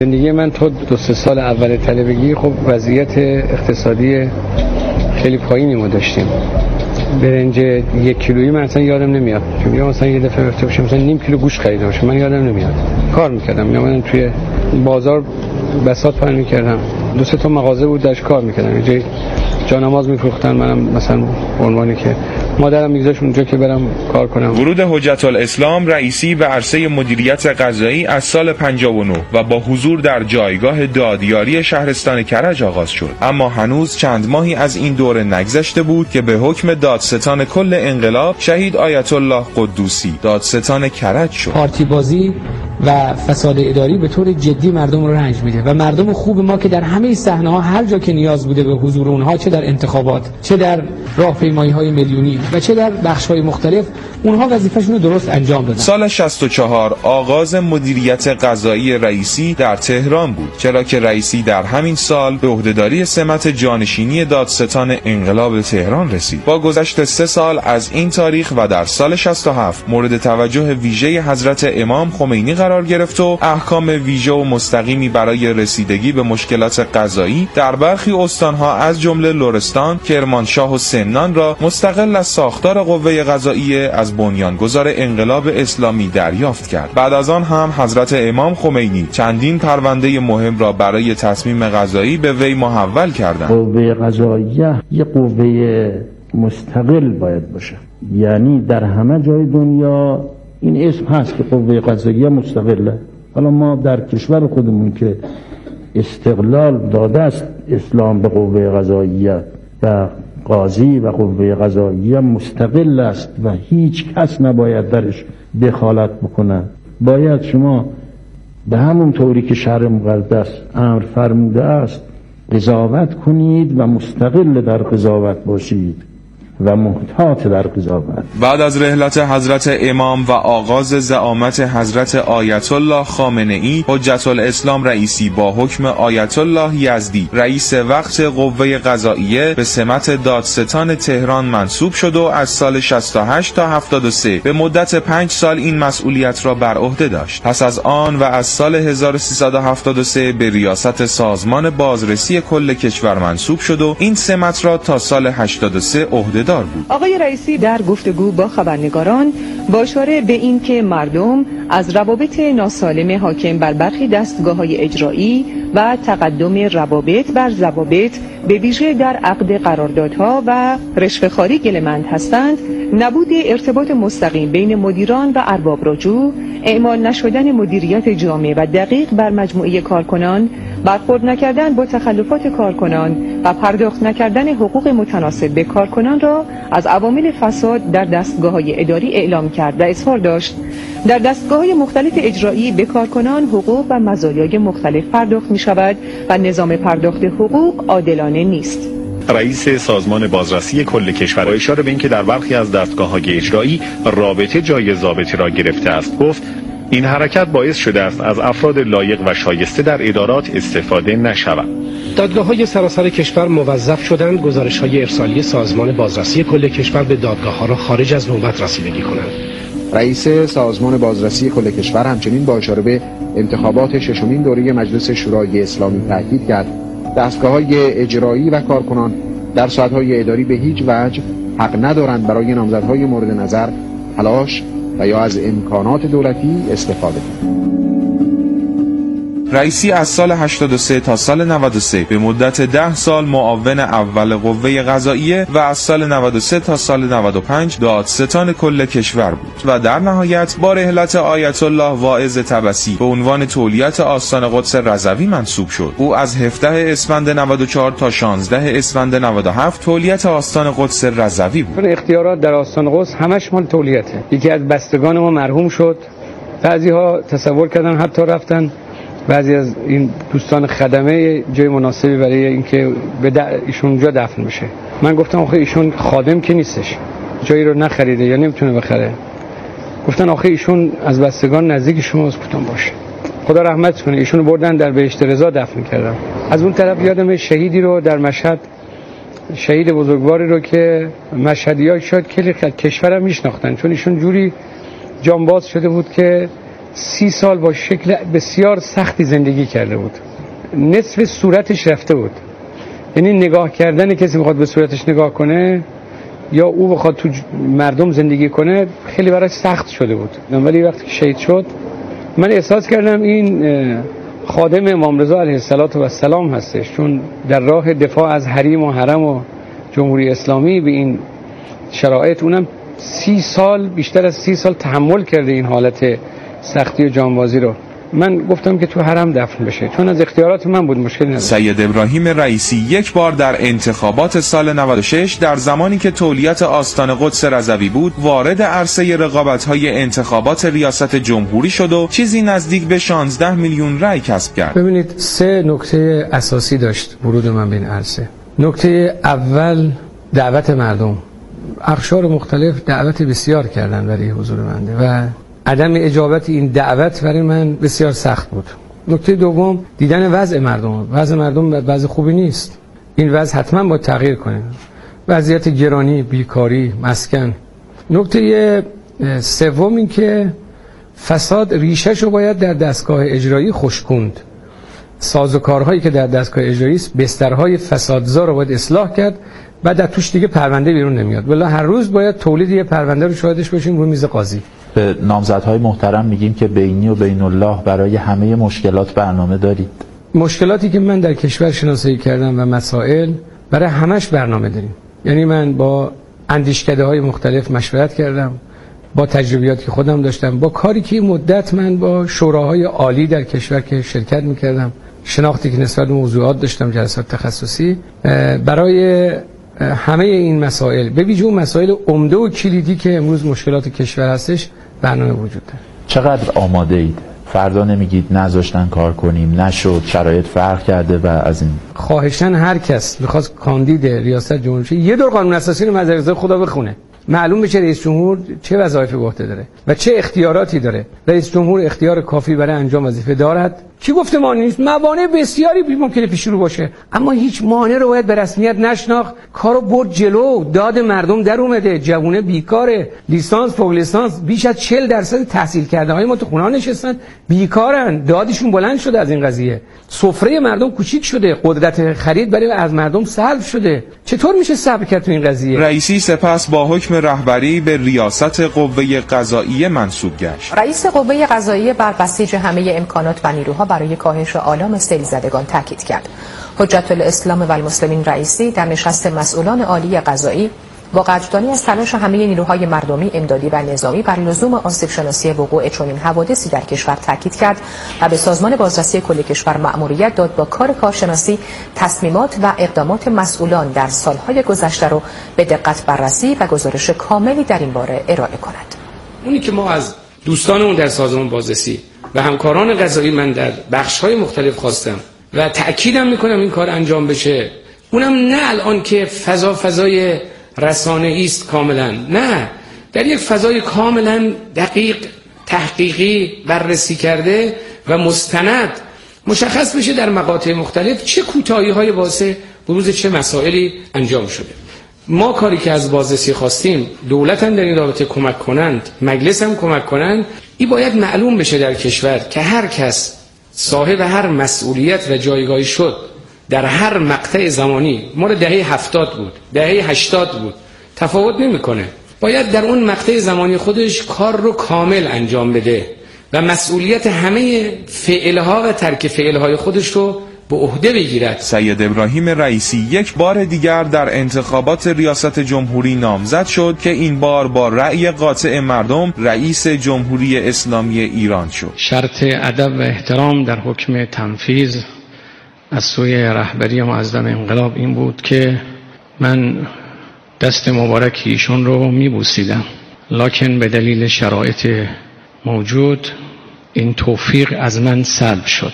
زندگی من تا 2-3 سال اول طلبگی خب وضعیت اقتصادی خیلی پایینی ما داشتیم. برنج 1 کیلویی من اصلا یادم نمیاد. چون مثلا یه دفعه رفته باشم مثلا نیم کیلو گوشت خریده باشم من یادم نمیاد. کار میکردم، میامدم توی بازار بساط پهن میکردم. 2-3 تا مغازه بود درش کار میکردم. یه جای جانماز میفروختن، منم مثلا عنوانی که مادرم میگذاشت اونجا که برم کار کنم. ورود حجت الاسلام رئیسی به عرصه مدیریت قضایی از سال 59 و با حضور در جایگاه دادیاری شهرستان کرج آغاز شد. اما هنوز چند ماهی از این دوره نگذشته بود که به حکم دادستان کل انقلاب شهید آیت الله قدوسی دادستان کرج شد. پارتی بازی و فساد اداری به طور جدی مردم رو رنج میده و مردم خوب ما که در همه صحنه‌ها هر جا که نیاز بوده به حضور اونها، چه در انتخابات، چه در راهپیمایی‌های میلیونی و چه در بخش‌های مختلف، اونها وظیفه‌شون رو درست انجام دادن. سال 64 آغاز مدیریت قضایی رئیسی در تهران بود، چرا که رئیسی در همین سال به عهدهداری سمت جانشینی دادستان انقلاب تهران رسید. با گذشت 3 سال از این تاریخ و در سال 67 مورد توجه ویژه حضرت امام خمینی قرار گرفت و احکام ویژه و مستقیمی برای رسیدگی به مشکلات قضایی در برخی استانها از جمله لرستان، کرمانشاه و سمنان را مستقل از ساختار قوه قضاییه از بنیانگذار انقلاب اسلامی دریافت کرد. بعد از آن هم حضرت امام خمینی چندین پرونده مهم را برای تصمیم قضایی به وی محول کردند. قوه قضاییه یک قوه مستقل باید باشه، یعنی در همه جای دنیا این اسم هست که قوه قضاییه مستقله. حالا ما در کشور خودمون که استقلال داده است اسلام به قوه قضاییه و قاضی و قوه قضاییه مستقل است و هیچ کس نباید درش دخالت بکنه. باید شما به همون طوری که شرع مقدس امر فرموده است قضاوت کنید و مستقل در قضاوت باشید و محتاط در قضاوت. بعد از رحلت حضرت امام و آغاز زعامت حضرت آیت الله خامنه ای، حجت الاسلام رئیسی با حکم آیت الله یزدی رئیس وقت قوه قضاییه به سمت دادستان تهران منصوب شد و از سال 68 تا 73 به مدت 5 سال این مسئولیت را بر عهده داشت. پس از آن و از سال 1373 به ریاست سازمان بازرسی کل کشور منصوب شد و این سمت را تا سال 83 عهده بود. آقای رئیسی در گفتگو با خبرنگاران با اشاره به این که مردم از روابط ناسالم حاکم بر برخی دستگاه‌های اجرایی و تقدم روابط بر ضوابط به ویژه در عقد قراردادها و رشوه‌خواری گله‌مند هستند، نبود ارتباط مستقیم بین مدیران و ارباب رجوع، اعمال نشدن مدیریت جامع و دقیق بر مجموعه کارکنان، برخورد نکردن با تخلفات کارکنان و پرداخت نکردن حقوق متناسب به کارکنان را از عوامل فساد در دستگاه‌های اداری اعلام کرد و اظهار داشت در دستگاه‌های مختلف اجرایی به کارکنان حقوق و مزایای مختلف پرداخت می‌شود و نظام پرداخت حقوق عادلانه نیست. رئیس سازمان بازرسی کل کشور با اشاره به اینکه در برخی از دستگاه‌های اجرایی رابطه جای ضابطه را گرفته است گفت این حرکت باعث شده است از افراد لایق و شایسته در ادارات استفاده نشود. دادگاه‌های سراسر کشور موظف شدند گزارش‌های ارسالی سازمان بازرسی کل کشور به دادگاه‌ها را خارج از نوبت رسیدگی کنند. رئیس سازمان بازرسی کل کشور همچنین با اشاره به انتخابات 6مین دوره مجلس شورای اسلامی تاکید کرد دستگاه‌های اجرایی و کارکنان در ساعت‌های اداری به هیچ وجه حق ندارند برای نامزدهای مورد نظر تلاش و یا از امکانات دولتی استفاده کنند. رئیسی از سال 83 تا سال 93 به مدت 10 سال معاون اول قوه قضاییه و از سال 93 تا سال 95 دادستان کل کشور بود و در نهایت با رحلت آیت الله واعظ طبسی به عنوان تولیت آستان قدس رضوی منصوب شد. او از 17 اسفند 94 تا 16 اسفند 97 تولیت آستان قدس رضوی بود. اختیارات در آستان قدس همش مال تولیته. یکی از بستگان ما مرحوم شد. بعضی‌ها تصور کردن حتی رفتن بعضی از این دوستان خدمه جای مناسبی برای اینکه ایشون اونجا دفن بشه. من گفتم آخه ایشون خادم که نیستش، جایی رو نخریده یا نمیتونه بخره. گفتن آخه ایشون از بستگان نزدیک شماست. گفتم باشه، خدا رحمت کنه. ایشون بردن در بهشت رضا دفن کردن. از اون طرف یادم شهیدی رو در مشهد، شهید بزرگواری رو که مشهدی‌ها شاید کلی کشورم میشناختن، چون ایشون جوری جانباز شده بود که 30 سال با شکل بسیار سختی زندگی کرده بود، نصف صورتش رفته بود. یعنی نگاه کردن کسی بخواد به صورتش نگاه کنه یا او بخواد تو مردم زندگی کنه خیلی براش سخت شده بود. ولی وقتی که شهید شد من احساس کردم این خادم امام رضا علیه السلام هستش، چون در راه دفاع از حریم و حرم و جمهوری اسلامی به این شرایط، اونم 30 سال، بیشتر از 30 سال تحمل کرده این حالت سختی و جانبازی رو. من گفتم که تو حرم دفن بشه، چون از اختیارات من بود، مشکلی نداشت. سید ابراهیم رئیسی یک بار در انتخابات سال 96 در زمانی که تولیت آستان قدس رضوی بود وارد عرصه رقابت‌های انتخابات ریاست جمهوری شد و چیزی نزدیک به 16 میلیون رأی کسب کرد. ببینید 3 نکته اساسی داشت ورود من به این عرصه. نکته اول دعوت مردم. اقشار مختلف دعوت بسیار کردن برای حضور بنده و عدم اجابت این دعوت برای من بسیار سخت بود. نکته دوم دیدن وضع مردم. وضع مردم وضع خوبی نیست. این وضع حتما باید تغییر کنه. وضعیت گرانی، بیکاری، مسکن. نکته سوم این که فساد ریشه‌شو باید در دستگاه اجرایی خشکوند. سازوکارهایی که در دستگاه اجرایی است بسترهای فسادزا رو باید اصلاح کرد و در توش دیگه پرونده بیرون نمیاد. والله هر روز باید تولید یه پرونده رو شاهدش باشیم رو میز قاضی. به نامزدهای محترم میگیم که بینی و بین الله برای همه مشکلات برنامه دارید. مشکلاتی که من در کشور شناسایی کردم و مسائل برای همش برنامه داریم. یعنی من با اندیشکده‌های مختلف مشورت کردم، با تجربیاتی که خودم داشتم، با کاری که مدت من با شوراهای عالی در کشور که شرکت میکردم، شناختی که نسبت به موضوعات داشتم، جلسات تخصصی، برای همه این مسائل به ویژه اون مسائل عمده و کلیدی که امروز مشکلات کشور هستش برنامه وجود داره. چقدر آماده اید؟ فردا نمیگید نذاشتن کار کنیم، نشد، شرایط فرق کرده و از این؟ خواهشاً هر کس می‌خواست کاندید ریاست جمهوری یه دور قانون اساسی رو مدرسه خدا بخونه، معلوم بشه رئیس جمهور چه وظایفی به عهده داره و چه اختیاراتی داره. رئیس جمهور اختیار کافی برای انجام وظیفه دارد. کی گفته مانع نیست؟ موانع بسیاری ممکنه پیش رو باشه، اما هیچ مانع رو باید به رسمیت نشناخت. کارو برد جلو، داد مردم در اومده، جوونه بیکاره، لیسانس فوق لیسانس بیش از 40% تحصیل کرده های ما تو خونه نشستن بیکارن، دادشون بلند شده از این قضیه. سفره مردم کوچیک شده، قدرت خرید برای از مردم سلب شده. چطور میشه صبر کرد تو این قضیه؟ رئیسی سپس با حکم رهبری به ریاست قوه قضاییه منصوب گشت. رئیس قوه قضاییه بر بسیج همه امکانات و نیروها برای کاهش آلام سیل زدگان تاکید کرد. حجت الاسلام و المسلمین رئیسی در نشست مسئولان عالی قضایی با قدردانی از تلاش همه نیروهای مردمی، امدادی و نظامی بر لزوم آسیب شناسی وقوع چنین حوادثی در کشور تاکید کرد و به سازمان بازرسی کل کشور مأموریت داد با کار کارشناسی تصمیمات و اقدامات مسئولان در سالهای گذشته را به دقت بررسی و گزارش کاملی در این باره ارائه کند. اونی که ما از دوستانمون در سازمان بازرسی و همکاران قضایی من در بخش‌های مختلف خواستم و تأکیدم میکنم این کار انجام بشه، اونم نه الان که فضای رسانه‌ای است کاملا، نه، در یک فضای کاملا دقیق، تحقیقی، بررسی کرده و مستند مشخص بشه در مقاطع مختلف چه کوتاهی‌های واسه بروز چه مسائلی انجام شده. ما کاری که از بازرسی خواستیم، دولت هم در این رابطه کمک کنند، مجلس هم کمک کنند، این باید معلوم بشه در کشور که هر کس صاحب هر مسئولیت و جایگاهی شد در هر مقطع زمانی، مال دهه 70 بود، دهه 80 بود، تفاوت نمیکنه، باید در اون مقطع زمانی خودش کار رو کامل انجام بده و مسئولیت همه فعلها و ترک فعلهای خودش رو به عهده بگیرد. سید ابراهیم رئیسی یک بار دیگر در انتخابات ریاست جمهوری نامزد شد که این بار با رأی قاطع مردم رئیس جمهوری اسلامی ایران شد. شرط ادب و احترام در حکم تنفیذ از سوی رهبری معظم انقلاب این بود که من دست مبارک ایشون رو میبوسیدم، لکن به دلیل شرایط موجود این توفیق از من سلب شد.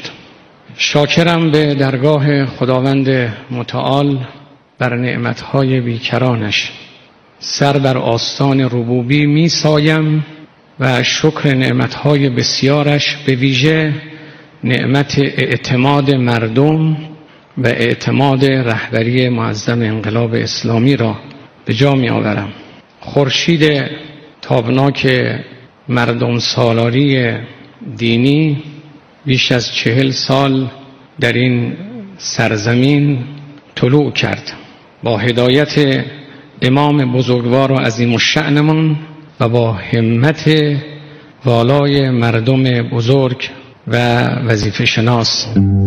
شاکرم به درگاه خداوند متعال بر نعمتهای بیکرانش، سر بر آستان ربوبی می سایم و شکر نعمتهای بسیارش، به ویژه نعمت اعتماد مردم و اعتماد رهبری معظم انقلاب اسلامی را به جا می آورم. خورشید تابناک مردم سالاری دینی بیش از 40 سال در این سرزمین طلوع کرد با هدایت امام بزرگوار و عظیم الشأنمان و با همت والای مردم بزرگ و وظیفه شناس.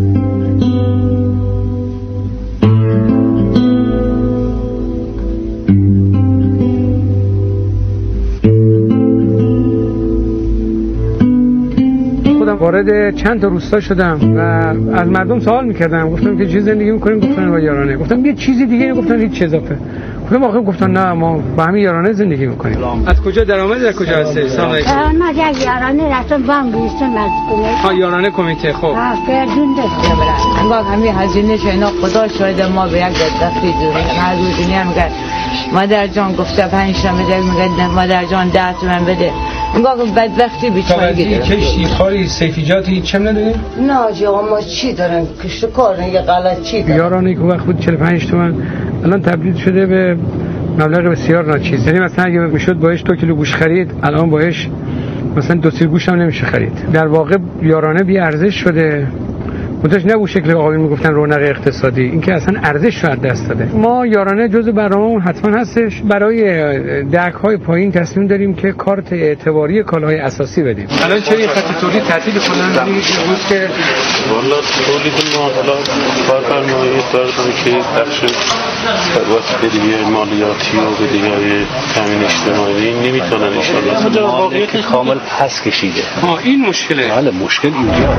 وارد چند تا روستا شدم و از مردم سوال میکردم، گفتم که چی زندگی میکنیم؟ گفتن با یارانه. گفتم یه چیزی دیگه؟ گفتن هیچ اضافه. گفتم آخه، گفتن نه ما با همین یارانه زندگی میکنیم. از کجا درآمد، از کجا هستی؟ سلام علیکم. ما یک یارانه رفتم بام بیستم از کمیته. یارانه کمیته. خب فردون دست انگار همین هزینه شینا خدا شاید ما به یک دستی دوریم هر روزی نمیگه مادر جان گفته 5 تا بده، میگه مادر جان 10 تومن بده. انگار بدبختی بیچاره گیره. کشتی خاری سیفیجاتی هیچ چم نداریم؟ نه جا ما چی دارن؟ کشت کار یه غلط چی دارن؟ یارانه که وقت بود 45 تومن الان تبدیل شده به مبلغ بسیار ناچیز. یعنی مثلا اگه میشد باهاش 2 کیلو گوش خرید، الان باهاش مثلا 2 سیر گوش هم نمیشه خرید. در واقع یارانه بی ارزش شده. متوجه نه اون شکل آقایون میگفتن رونق اقتصادی، این که اصلا ارزش رو از دست داده. ما یارانه جزء برنامه‌مون حتما هستش. برای دک‌های پایین تصمیم داریم که کارت اعتباری کالاهای اساسی بدیم. الان چه خط تولید تعطیل کنن روز که والا تولید ما حالا کارفرمایی دارن که بخش بدهی مالیاتی و بدهی‌های تامین اجتماعی نمیتونن ان شاء الله واقعیت کامل پس کشیده. این مشکله. بله مشکل اینجا.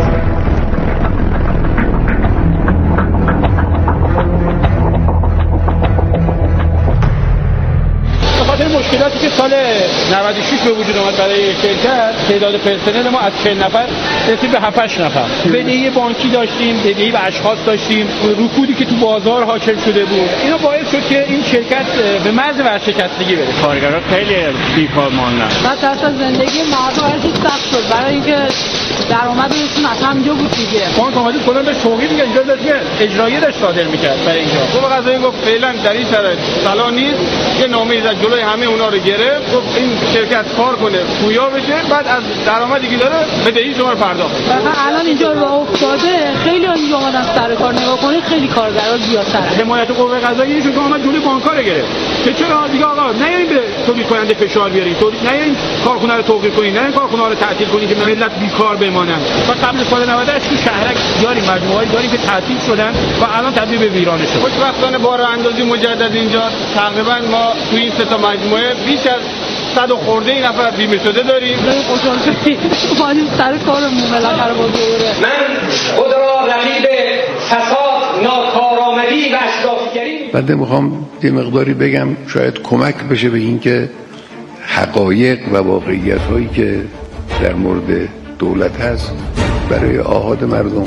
مشکلاتی که سال 96 به وجود آمد برای شرکت، تعداد پرسنل ما از 40 نفر رسید به 7-8 نفر. بدهی بانکی داشتیم، بدهی به اشخاص داشتیم، رکودی که تو بازار حاصل شده بود. اینا باعث شد که این شرکت به مرز ورشکستگی بره. کارگرها خیلی بیکار ماندن. بعد اصلا زندگی مردم خیلی سخت شد برای اینکه درآمدشون از همینجا بود دیگه. بانک اومد کلا به توقیع میگه اینجا داشت اجرایی داشت صادر میکرد برای اینجا. گفت قضایی گفت فعلا در این شرایط صلاح نیست. یه نامه از جلوی همه اونا رو گرفت، گفت این شرکت کار کنه، پویا بشه، بعد از درآمدی که داره بدهی شما رو پرداخت. الان اینجا راه افتاده، خیلی اینجا اومدن سر کار نگاه کنید، خیلی کارگرا زیادتر. حمایت قوه قضاییه شو اومد جلوی بانک‌ها رو گرفت. که چرا دیگه آقا نیاین به تولید کننده فشار بیارین، نیاین کارخونه رو توقیف کنین، نیاین کارخونه رو تعطیل کنین که ملت بیکار بمانن. تا قبل سال 98 تو شهرک داریم مجموعه‌ای داریم که تعطیل شدن و الان تبدیل به ویرانه شد. خوشبختانه بار اندازی مجدد اینجا تقریبا ما تو این سه تا مجموعه بیش از 100 خورده این نفر بیمه شده داریم. خوشحال شدیم اومدیم سر کارمون بالاخره با دوره. من خود را رقیب فساد، ناکارآمدی و اشرافیگری. بعد میخوام یه مقداری بگم شاید کمک بشه به این که حقایق و واقعیت هایی که در مورد دولت هست برای آحاد مردم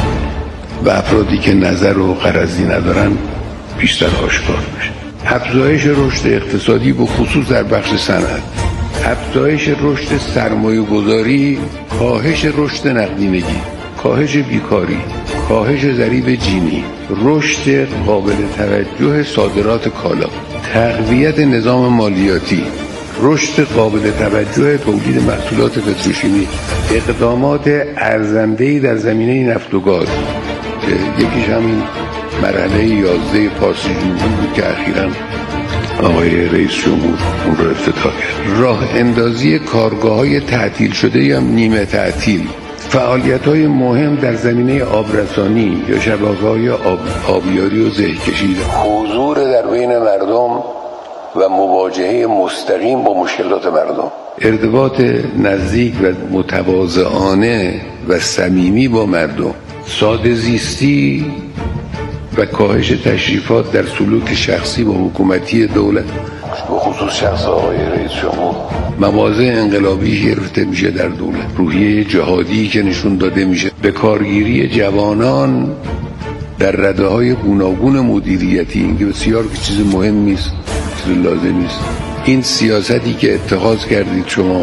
و افرادی که نظر و غرضی ندارن بیشتر آشکار بشه. افزایش رشد اقتصادی به خصوص در بخش صنعت، افزایش رشد سرمایه گذاری، کاهش رشد نقدینگی، کاهش بیکاری، کاهش ضریب جینی، رشد قابل توجه صادرات کالا، تقویت نظام مالیاتی، رشد قابل توجه تولید محصولات پتروشیمی، اقدامات ارزنده‌ای در زمینه نفت و گاز که یکیش همین مرحله 11 پاسیجو بود که اخیراً آقای رئیس جمهور اون رو افتتاح کرد. راه اندازی کارگاه‌های تعطیل شده یا نیمه تعطیل، فعالیت‌های مهم در زمینه آبرسانی یا شبکه‌های آبیاری و زهکشی، حضور در بین مردم و مواجهه مستقیم با مشکلات مردم، ارتباط نزدیک و متواضعانه و صمیمی با مردم، ساده زیستی و کاهش تشریفات در سلوک شخصی و حکومتی دولت به خصوص شخص آقای رئیس جمهور، مواضع انقلابی گرفته میشه در دولت، روحیه جهادی که نشون داده میشه، به کارگیری جوانان در رده‌های گوناگون مدیریتی، این که بسیار چیز مهمی است، چیز لازمی است. این سیاستی که اتخاذ کردید شما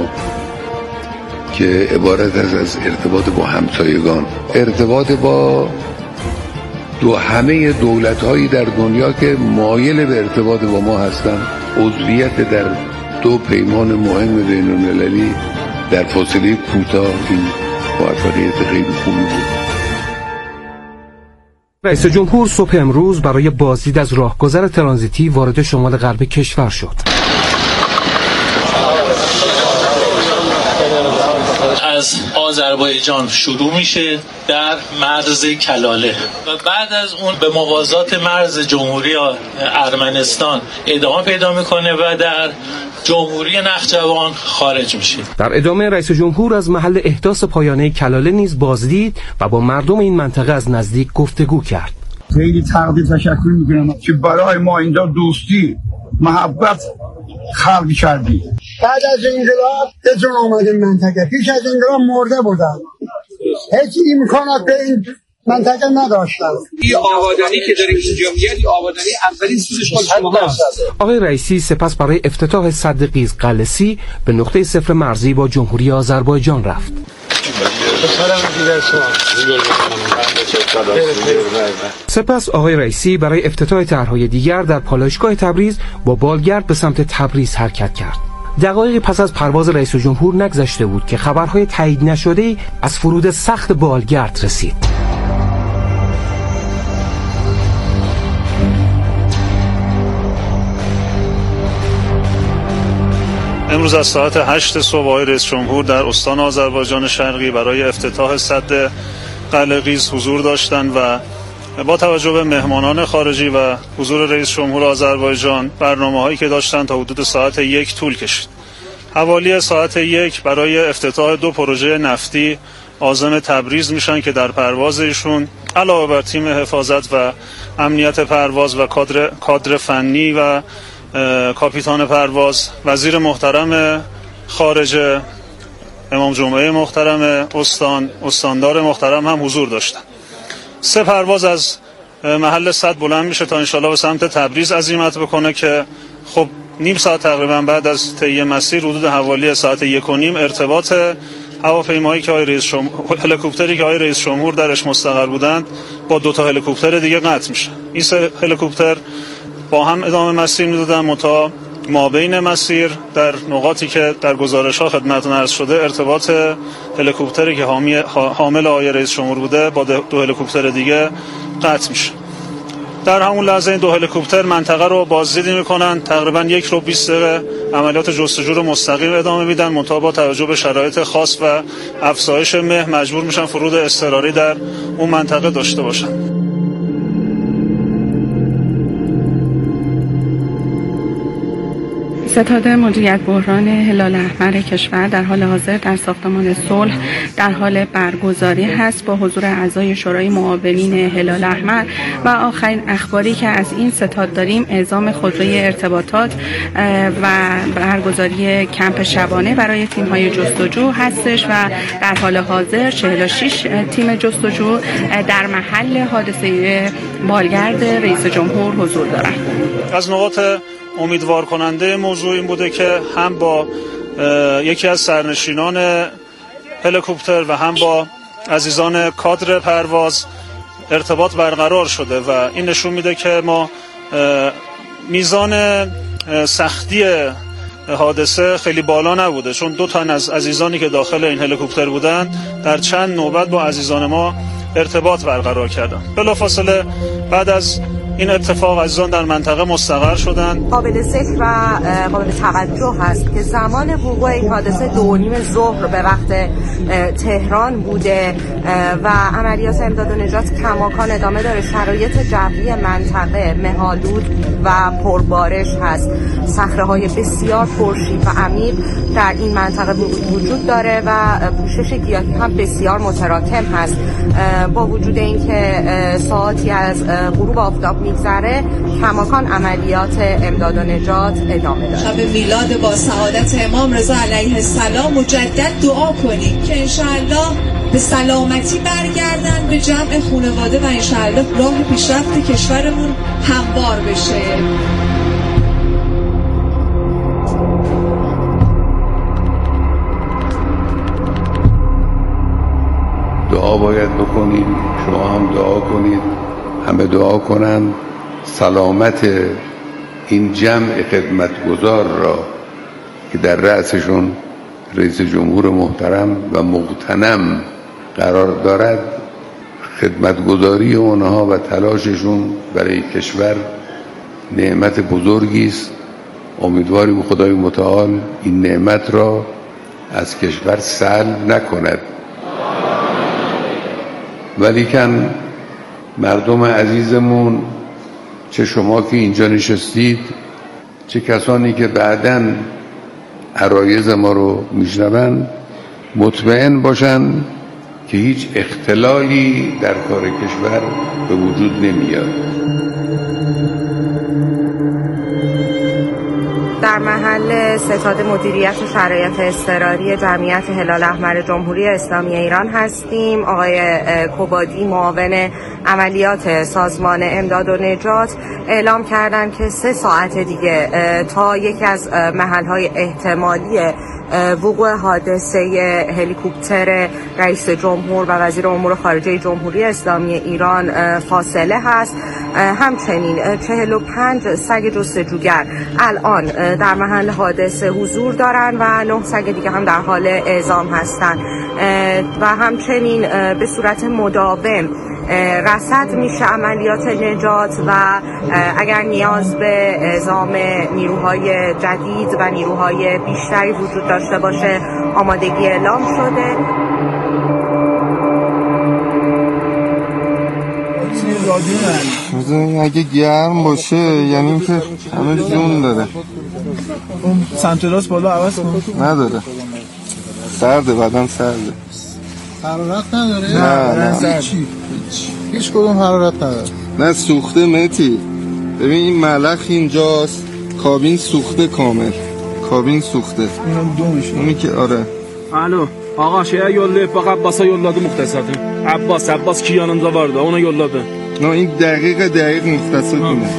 که عبارت از ارتباط با همسایگان، ارتباط با همه دولت‌هایی در دنیا که مایل به ارتباط با ما هستند، عضویت در 2 پیمان مهم بین‌المللی در فاصله کوتاه، این موفقیت خیلی خوبی بود. رئیس جمهور صبح امروز برای بازدید از راهگذر ترانزیتی وارد شمال غرب کشور شد. از آذربایجان شروع میشه در مرز کلاله و بعد از اون به موازات مرز جمهوری ارمنستان ادامه پیدا میکنه و در جمهوری نخجوان خارج میشه. در ادامه رئیس جمهور از محل احداث پایانه کلاله نیز بازدید و با مردم این منطقه از نزدیک گفتگو کرد. خیلی تقدیر تشکر میکنم که برای ما اینجا دوستی محبت خلق کردی. بعد از انقلاب به جون آمدیم منطقه. پیش از انقلاب مرده بودن. هیچ امکانات به این منطقه نداشتن. این آبادانی که داریم اینجا میاد، این آبادانی اولین سوزش خود شما هست. آقای رئیسی سپس برای افتتاح سد قیز قلسی به نقطه صفر مرزی با جمهوری آذربایجان رفت. سپس آقای رئیسی برای افتتاح طرح‌های دیگر در پالایشگاه تبریز با بالگرد به سمت تبریز حرکت کرد. دقایقی پس از پرواز رئیس جمهور نگذشته بود که خبرهای تایید نشده‌ای از فرود سخت بالگرد رسید. امروز از ساعت 8 صبح آقای رئیس جمهور در استان آذربایجان شرقی برای افتتاح سد قلقیز حضور داشتند و با توجه به مهمانان خارجی و حضور رئیس جمهور آذربایجان برنامه‌هایی که داشتند تا حدود ساعت 1 طول کشید. حوالی ساعت 1 برای افتتاح 2 پروژه نفتی عازم تبریز میشن که در پرواز ایشون علاوه بر تیم حفاظت و امنیت پرواز و کادر فنی و کاپیتان پرواز، وزیر محترم خارجه، امام جمعه محترم استاندار محترم هم حضور داشتن. 3 پرواز از محل سد بلند میشه تا انشالله به سمت تبریز عزیمت بکنه که خب نیم ساعت تقریبا بعد از طی مسیر حدود حوالی ساعت 1:30 ارتباط هواپیمایی که هلیکوپتری که آقای رئیس جمهور درش مستقر بودند با 2 تا هلیکوپتر دیگه قطع میشه. این 3 هلیکوپتر با هم ادامه مسیر میدادن متا مابین مسیر در نقاطی که در گزارش‌ها خدمتتون عرض شده ارتباط هلیکوپتری که حامل آقای رئیس جمهور بوده با 2 هلیکوپتر دیگه قطع میشه. در همون لحظه این 2 هلیکوپتر منطقه رو بازدید میکنن، تقریبا 1 رو 20 دقیقه عملیات جستجو رو مستقیم ادامه میدن، منتها با توجه به شرایط خاص و افزایش مه مجبور میشن فرود اضطراری در اون منطقه داشته باشن. ستاد مدیریت بحران هلال احمر کشور در حال حاضر در ساختمان صلح در حال برگزاری هست با حضور اعضای شورای معاونین هلال احمر و آخرین اخباری که از این ستاد داریم اعزام خودروی ارتباطات و برگزاری کمپ شبانه برای تیم‌های جستجو هستش و در حال حاضر 46 تیم جستجو در محل حادثه بالگرد رئیس جمهور حضور دارند. از نقاط امیدوار کننده موضوع این بوده که هم با یکی از سرنشینان هلیکوپتر و هم با عزیزان کادر پرواز ارتباط برقرار شده و این نشون میده که ما میزان سختی حادثه خیلی بالا نبوده، چون 2 تن از عزیزانی که داخل این هلیکوپتر بودند در چند نوبت با عزیزان ما ارتباط برقرار کردن. بلافاصله بعد از این اتفاق عزیزان در منطقه مستقر شدند. قابل ذکر و قابل توجه هست که زمان وقوع این حادثه 2:30 ظهر به وقت تهران بوده و عملیات امداد و نجات کماکان ادامه داره. شرایط جوی منطقه مه‌آلود و پربارش هست. صخره‌های بسیار پرشیب و عمیق در این منطقه وجود داره و پوشش گیاهی هم بسیار متراکم هست. با وجود اینکه ساعتی از غروب آفتاب میگذره کماکان عملیات امداد و نجات ادامه داره. شب میلاد با سعادت امام رضا علیه السلام مجدد دعا کنیم که انشاءالله به سلامتی برگردن به جمع خانواده و انشاءالله راه پیشرفت کشورمون هموار بشه. دعا باید بکنیم، شما هم دعا کنید، همه دعا کنند سلامت این جمع خدمتگزار را که در رأسشون رئیس جمهور محترم و مغتنم قرار دارد خدمتگزاری اونها و تلاششون برای کشور نعمت بزرگی است. امیدواریم خدای متعال این نعمت را از کشور سلب نکند. ولیکن مردم عزیزمون، چه شما که اینجا نشستید، چه کسانی که بعداً عرایض ما رو میشنوند، مطمئن باشن که هیچ اختلالی در کار کشور به وجود نمیاد. در محل ستاد مدیریت شرایط اضطراری جمعیت هلال احمر جمهوری اسلامی ایران هستیم. آقای کوبادی معاون عملیات سازمان امداد و نجات اعلام کردند که 3 ساعت دیگه تا یکی از محل‌های احتمالی وقوع حادثه هلیکوپتر رئیس جمهور و وزیر امور خارجه جمهوری اسلامی ایران فاصله هست. همچنین 45 سگ جستجوگر الان در محل حادثه حضور دارند و 9 سگ دیگه هم در حال اعزام هستند و همچنین به صورت مداوم رصد میشه عملیات نجات و اگر نیاز به اعزام نیروهای جدید و نیروهای بیشتری وجود داشته باشه آمادگی اعلام شده. اگه گرم باشه یعنی اینکه همه جون داره. اون سنتراس بالا عوض کن. نداره، سرده، بدن سرده. حرارت نداره؟ نه هیچ کدوم حرارت نداره. نه سوخته متی. ببین این ملخ اینجاست، کابین سوخته کامل. کابین سوخته. اینم دومش. اونی که آره. الو آقا شیا yolladı bak Abbas'a yolladı muhtasatı. Abbas ki yanında vardı ona yolladı. نه این دقیق مختصر کنه.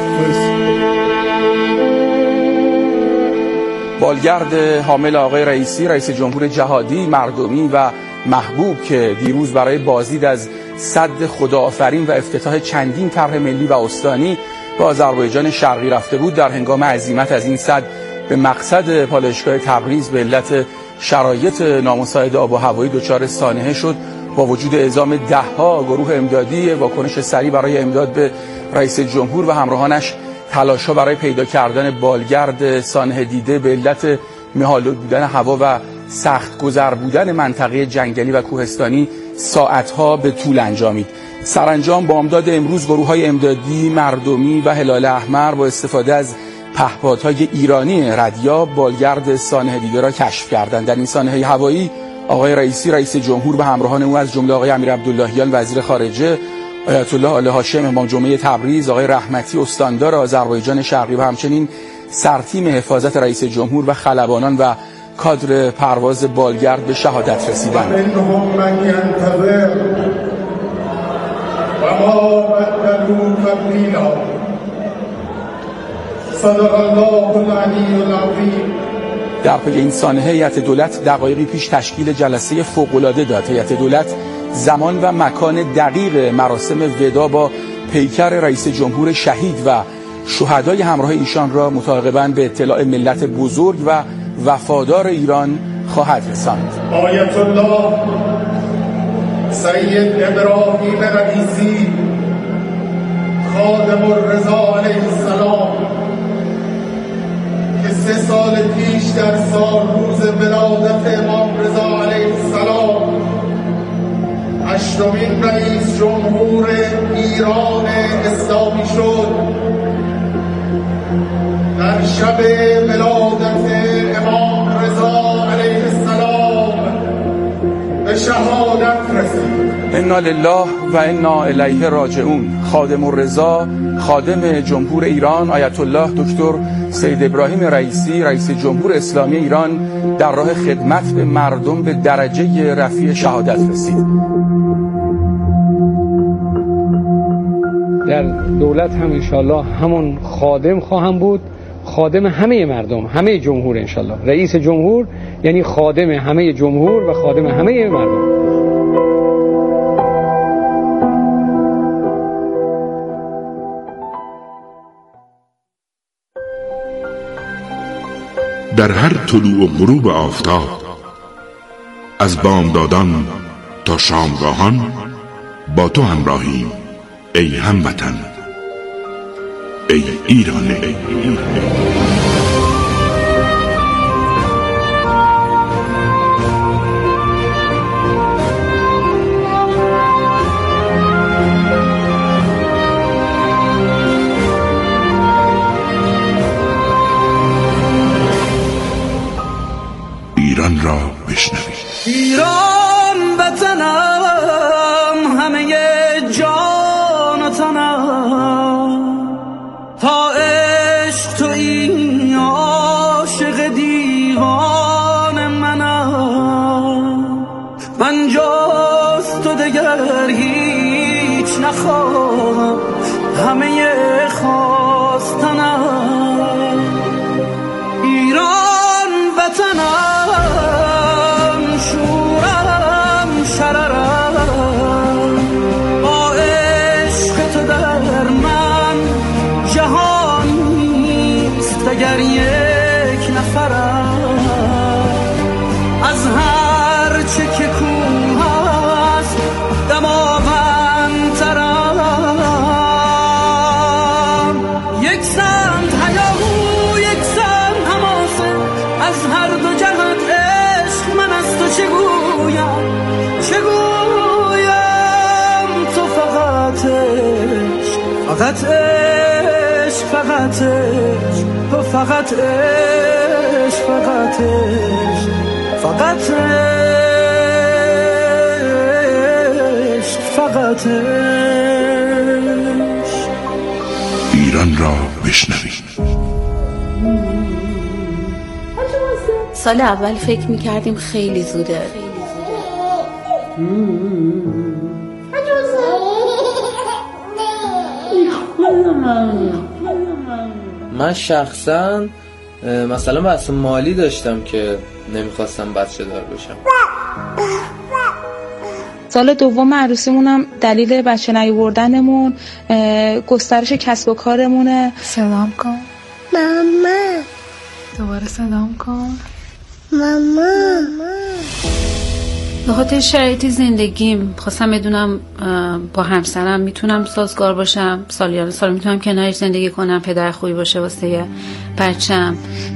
بالگرد حامل آقای رئیسی، رئیس جمهور جهادی، مردمی و محبوب که دیروز برای بازدید از سد خداآفرین و افتتاح چندین طرح ملی و استانی به آذربایجان شرقی رفته بود، در هنگام عزیمت از این سد به مقصد پالایشگاه تبریز به علت شرایط نامساعد آب و هوایی دچار سانحه شد. با وجود اعزام 10 گروه امدادی واکنش سریع برای امداد به رئیس جمهور و همراهانش، تلاش‌ها برای پیدا کردن بالگرد سانحه دیده به علت مه‌آلود بودن هوا و سخت گذر بودن منطقه جنگلی و کوهستانی ساعتها به طول انجامید. سرانجام با امداد امروز گروه‌های امدادی مردمی و هلال احمر با استفاده از پهپادهای ایرانی ردیاب بالگرد سانحه دیده را کشف کردند. در این سانحه هوایی آقای رئیسی، رئیس جمهور و همراهان او از جمله آقای امیر عبداللهیان وزیر خارجه، آیت الله آل هاشم امام جمعه تبریز، آقای رحمتی استاندار آذربایجان شرقی و همچنین سرتیم حفاظت رئیس جمهور و خلبانان و کادر پرواز بالگرد به شهادت رسیدند. در پی این سانحه هیئت دولت دقایقی پیش تشکیل جلسه فوق‌العاده داد. هیئت دولت زمان و مکان دقیق مراسم وداع با پیکر رئیس جمهور شهید و شهدای همراه ایشان را متعاقباً به اطلاع ملت بزرگ و وفادار ایران خواهد رساند. آیت الله سید ابراهیم رئیسی خادم الرضا علیه السلام که 3 سال پیش در سالروز ولادت امام رضا علیه السلام 8مین رئیس جمهور ایران اسلامی شد، در شب ولادت امام رضا علیه السلام به شهادت رسید. انا لله و انا الیه راجعون. خادم الرضا، خادم جمهور ایران، آیت الله دکتر سید ابراهیم رئیسی، رئیس جمهور اسلامی ایران، در راه خدمت به مردم به درجه رفیع شهادت رسید. در دولت هم انشالله همون خادم خواهم بود، خادم همه مردم، همه جمهور انشالله. رئیس جمهور یعنی خادم همه جمهور و خادم همه مردم. در هر طلوع و غروب آفتاب، از بامدادان تا شامگاهان با تو همراهیم ای هموطن، ای ایران. ایران را بشنوید. ایران وطنم، همه جان و تنم، تا عشق تو این عاشق دیوان منم. من جز تو دگر هیچ نخواهم، همه خواستنم. ایران وطنم، شورم شررم، با عشق تو در من جهان نیست اگر یک نفرم. از هر چه که کوه است دماوندترم. یک سمت هیاهو یک سمت حماسه، از هر دو جهت عشق من از تو چه گویم، چه گویم. تو فقط عشق، فقط عشق، فقط عشق، تو فقط عشق، فقط عشق، فقط عشق، فقط عشق. ایران را بشنوید. سال اول فکر میکردیم خیلی زوده. من شخصا مثلا بحث مالی داشتم که نمیخواستم بچه دار بشم. سال دوم عروسیمونم دلیل بچه نیاوردنمون گسترش کسب و کارمونه. سلام کن ماما. دوباره سلام کن ماما. به خاطر شرایط زندگیم خواستم بدونم با همسرم میتونم سازگار باشم، سالیان سال میتونم کنارش زندگی کنم، پدر خوبی باشه واسه بچم.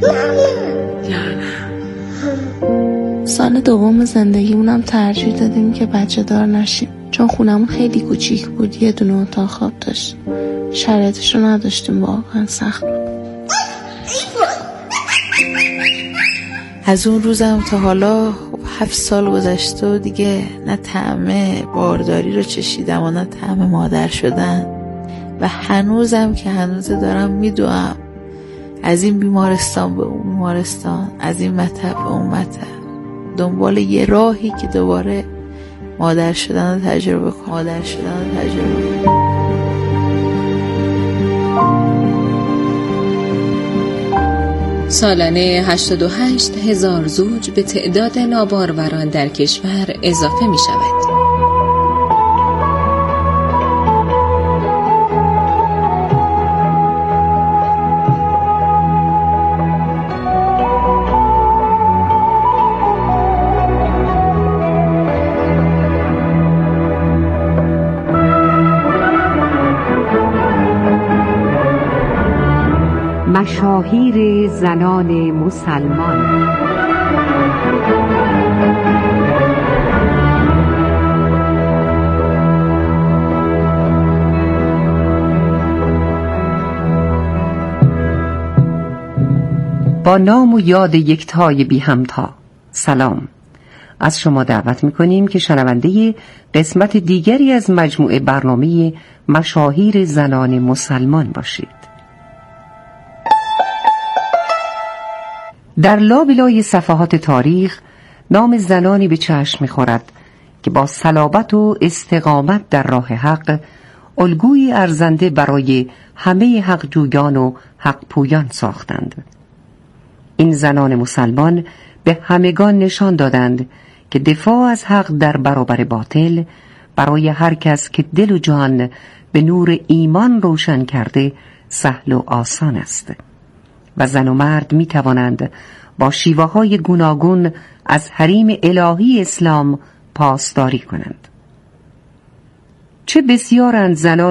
سال دوم زندگیمونم ترجیح دادیم که بچه دار نشیم، چون خونمون خیلی کوچیک بود، یه دونه اتاق خواب داشت، شرایطش رو نداشتیم، واقعا سخت بود. از اون روزم تا حالا 7 سال گذشته و دیگه نه طعم بارداری رو چشیدم و نه طعم مادر شدن، و هنوزم که هنوز دارم میدوام از این بیمارستان به اون بیمارستان، از این مطب به اون مطب، دنبال یه راهی که دوباره مادر شدن رو تجربه کنم، مادر شدن رو تجربه کنم. سالانه 88,000 زوج به تعداد ناباروران در کشور اضافه می شود. مشاهیر زنان مسلمان. با نام و یاد یکتای بی همتا سلام. از شما دعوت می‌کنیم که شنونده قسمت دیگری از مجموعه برنامه مشاهیر زنان مسلمان باشید. در لابلای صفحات تاریخ نام زنانی به چشم می‌خورد که با صلابت و استقامت در راه حق الگوی ارزنده برای همه حق جویان و حق پویان ساختند. این زنان مسلمان به همگان نشان دادند که دفاع از حق در برابر باطل برای هر کس که دل و جان به نور ایمان روشن کرده سهل و آسان است و زن و مرد می توانند با شیوه‌های گوناگون از حریم الهی اسلام پاسداری کنند. چه بسیارند زنان